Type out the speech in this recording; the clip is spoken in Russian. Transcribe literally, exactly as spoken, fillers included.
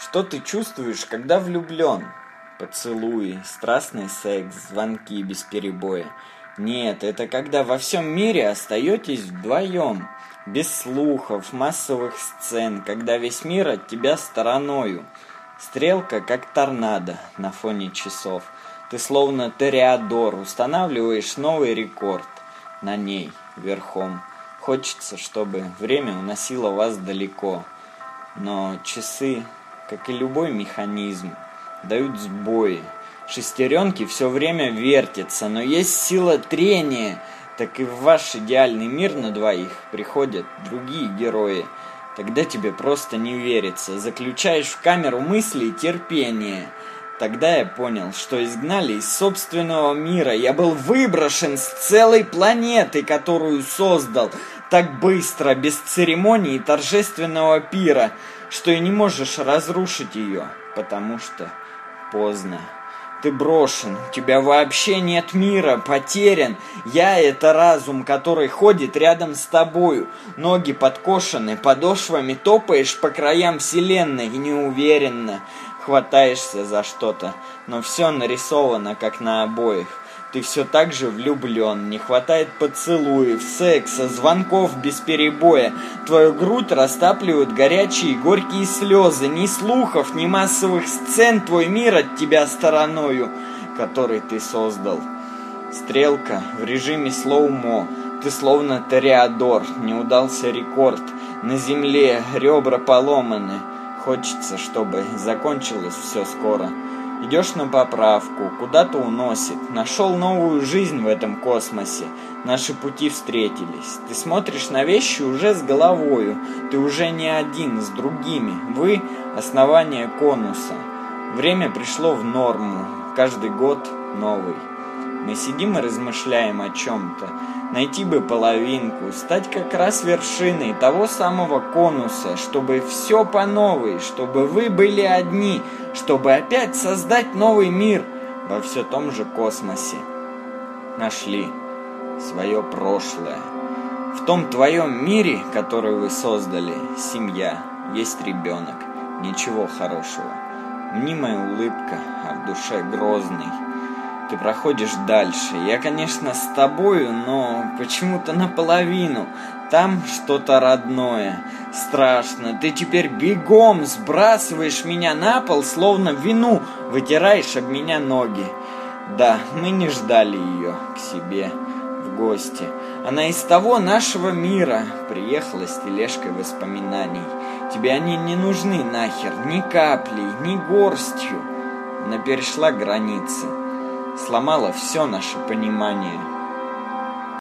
Что ты чувствуешь, когда влюблен? Поцелуи, страстный секс, звонки без перебоя. Нет, это когда во всем мире остаетесь вдвоем, без слухов, массовых сцен, когда весь мир от тебя стороною. Стрелка, как торнадо на фоне часов. Ты словно Тореадор, устанавливаешь новый рекорд на ней, верхом. Хочется, чтобы время уносило вас далеко. Но часы, как и любой механизм, дают сбои. Шестеренки все время вертятся, но есть сила трения. Так и в ваш идеальный мир на двоих приходят другие герои. Тогда тебе просто не верится. Заключаешь в камеру мысли и терпение. Тогда я понял, что изгнали из собственного мира. Я был выброшен с целой планеты, которую создал так быстро, без церемоний и торжественного пира, что и не можешь разрушить ее, потому что поздно. Ты брошен, у тебя вообще нет мира, потерян. Я — это разум, который ходит рядом с тобою. Ноги подкошены, подошвами топаешь по краям вселенной и неуверенно хватаешься за что-то, но все нарисовано, как на обоих. Ты все так же влюблен, не хватает поцелуев, секса, звонков без перебоя. Твою грудь растапливают горячие горькие слезы. Ни слухов, ни массовых сцен, твой мир от тебя стороною, который ты создал. Стрелка в режиме слоумо. Ты словно Тореадор, не удался рекорд. На земле ребра поломаны. Хочется, чтобы закончилось все скоро. Идешь на поправку, куда-то уносит. Нашел новую жизнь в этом космосе. Наши пути встретились. Ты смотришь на вещи уже с головою. Ты уже не один, с другими. Вы — основание конуса. Время пришло в норму. Каждый год новый. Мы сидим и размышляем о чем-то. Найти бы половинку, стать как раз вершиной того самого конуса, чтобы все по новой, чтобы вы были одни, чтобы опять создать новый мир во все том же космосе. Нашли свое прошлое. В том твоем мире, который вы создали, семья, есть ребенок, ничего хорошего. Мнимая улыбка, а в душе грозный. Ты проходишь дальше. Я, конечно, с тобою, но почему-то наполовину. Там что-то родное. Страшно. Ты теперь бегом сбрасываешь меня на пол, словно вину вытираешь об меня ноги. Да, мы не ждали ее к себе в гости. Она из того нашего мира приехала с тележкой воспоминаний. Тебе они не нужны нахер, ни каплей, ни горстью. Она перешла границы. Сломала все наше понимание.